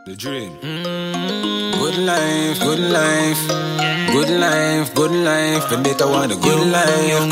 The dream. Good life, good life. Good life, good life. Vendetta want a good life,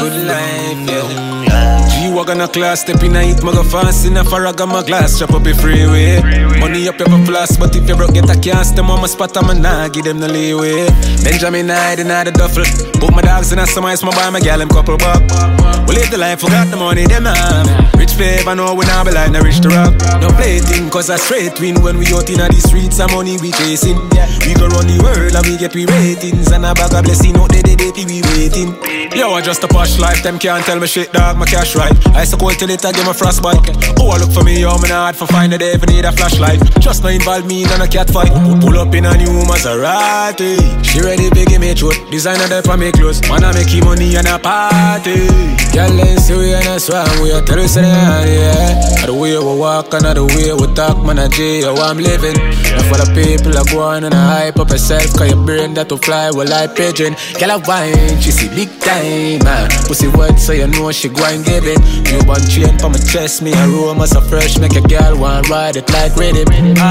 yeah. G-Wagon a class, step in a hit, maga fast in a farraga my glass, chop up a freeway. Money up, you have a floss, but if you broke, get a cast, them on my spot, I'm nah, give them the leeway. Benjamin Hyde in the duffel. Put my dogs in a summer, my buy my gal, them couple buck. We live the life, forgot the money, them have. Rich flavor, know we not be like, no rich to rock. No play thing, cause a straight win. When we out in the streets, some money we chasing. We go run the world and we get we ratings. And a bag of blessing out the day we waiting. Yo, I just a posh life, them can't tell me shit, dog, my cash right. I so cold till it, I give my frostbite. Oh, I look for me, yo, man hard for find a day if I need a flashlight. Just not involve me in a cat fight. Pull up in a new Maserati. She ready to give me truth. Designer there for me clothes. Man, I make you money and a party. Girl, let's see we in a swam. We are terrorists in the yeah. The way we walk and the way we talk, man, I J, how I'm living. And for the people that go on and I hype up yourself, cause your brain that to fly will like pigeon. Girl, I wine, she see big time, man. Pussy wet, so you know she go and give it. You want chain for my chest, me aroma so fresh, make a girl want ride it like rhythm.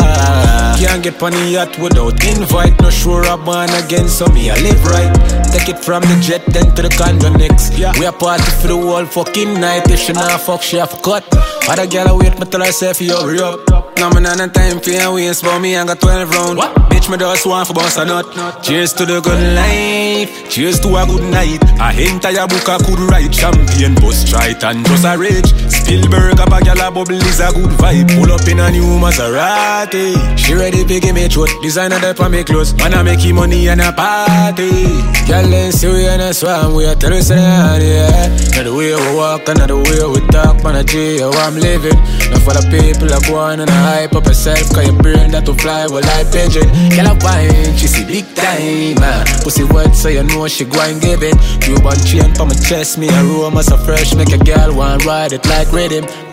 Can't get money yet without invite. No sure I'm born again, so me I live right. Take it from the jet then to the condo next. We a party for the whole fucking night. If she not fuck, she have a cut. Other girl I wait me till I say for you hurry up. Now me not have time for your waste, but me I got 12 round. What? Bitch me just want for boss or not. Cheers to the good life, cheers to a good night. I entire book I could write. Champagne, bus, trite and just a rage. Spielberg, a bag a bubble is a good vibe. Pull up in a new Maserati. She ready to give me truth. Designer there for me clothes. Man I make you money and a party. Girl, let's see we in a swam. We are terrorists in the yeah. Not the way we walk and not the way we talk. Man I J, how I'm living. Not for the people that go on and I hype up yourself, cause your brain that to fly will like pigeon. Girl I wine, she see big time, man. Pussy wet so you know she go and give it. You want chain for my chest, me aroma so fresh, make a girl want ride it like rhythm.